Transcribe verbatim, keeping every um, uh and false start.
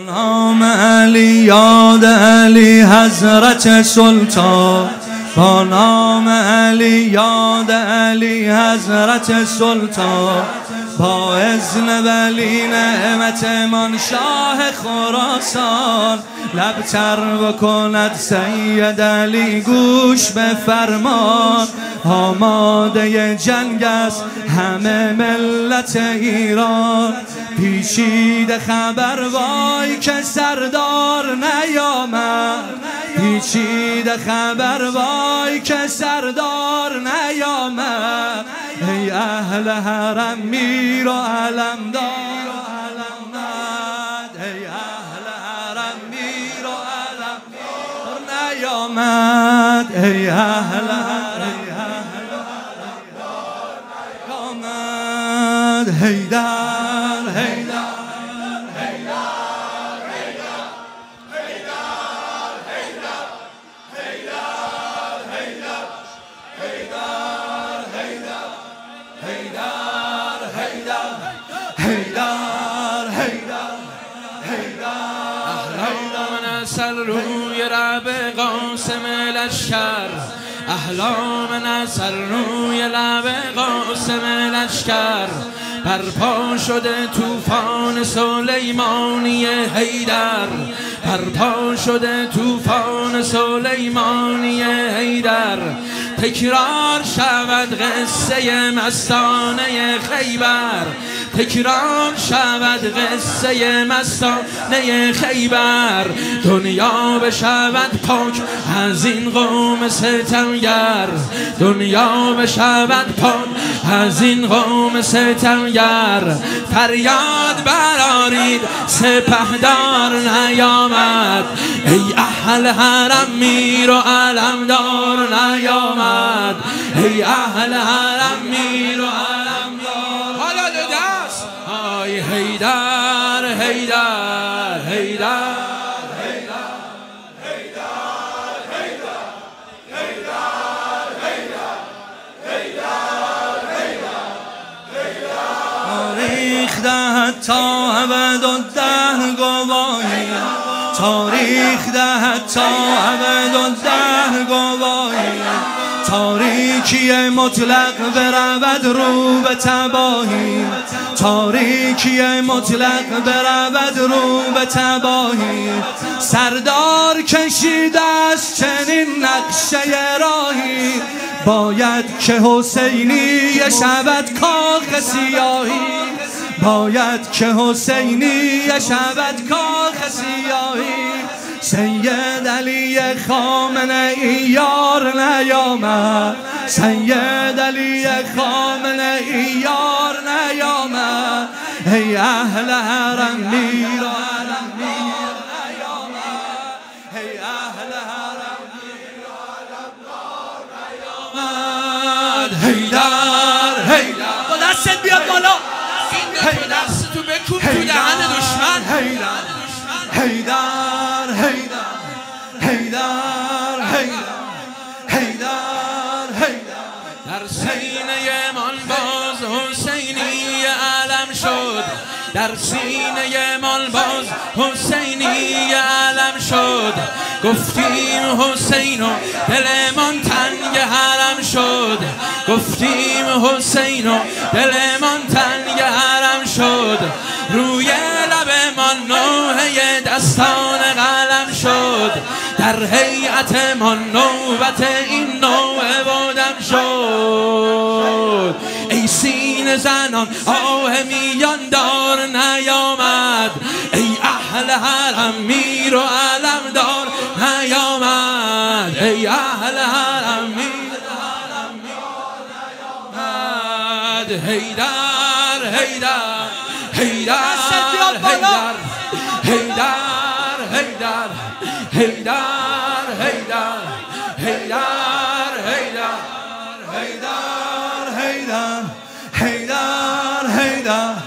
نام علی یاد علی حضرت سلطان، با نام علی یاد علی حضرت سلطان، با اذن ولی نعمتمان شاه خراسان. لب تر بکند سید علی گوش به فرمان، آماده جنگ است همه ملت ایران. پیچیده خبر وای که سردار نیامد، پیچیده خبر وای که سردار نیامد. ای اهل حرم میر و علمدار، ای اهل حرم میر و علمدار نیامد. ای اهل حرم نیامد. حیدر حیدر سر روی رب قاسم لشکر، احلام نصر روی لب قاسم لشکر. برپا شده توفان سلیمانی حیدر، برپا شده توفان سلیمانی حیدر. تکرار شود قصه مستانه خیبر، تکرار شود قصه مستانه خیبر. دنیا بشود پاک از این قوم ستمگر، دنیا بشود پاک از این قوم ستمگر. فریاد برآرید سپهدار نیامد، ای اهل حرم میر و علمدار نیامد. ای اهل حرم میر و علمدار. حالا دو دست آی حیدر حیدر حیدر تاریخ دهد تا ابد و ده گواهی، تاریخ دهد تا ابد و ده گواهی. تاریکی مطلق برود رو به تباهی، تاریکی مطلق برود رو به تباهی. سردار کشیده است چنین نقشه راهی، باید که حسینی شود کاخ سیاهی، باید که حسینی شود کاخ سیاهی. سید علی خامنه ای یار نیامد، سید علی خامنه ای یار نیامد. ای اهل حرم میر و علمدار نیامد، ای اهل حرم میر و علمدار نیامد. حیدر حیدر با دستت بیاد بالا، این دست تو بکوب تو دهن دشمن. حیدر حیدر حیدر حیدر حیدر حیدر. در سینه من باز حسینی علم شد، در سینه من باز حسینی علم شد. گفتیم حسین و دلمان تنگ حرم شد، گفتیم حسین و دلمان تنگ حرم شد. روی لب من نوحه دستان قلم شد، در هیئت من نوبت این نوحه بودم شد. ای سینه زنان آه میان دار نیامد، ای اهل حرم میر و علمدار نیامد. ای اهل حرم میر و علمدار نیامد. حیدر حیدر حیدر حیدر حیدر حیدر حیدر حیدر حیدر حیدر حیدر حیدر حیدر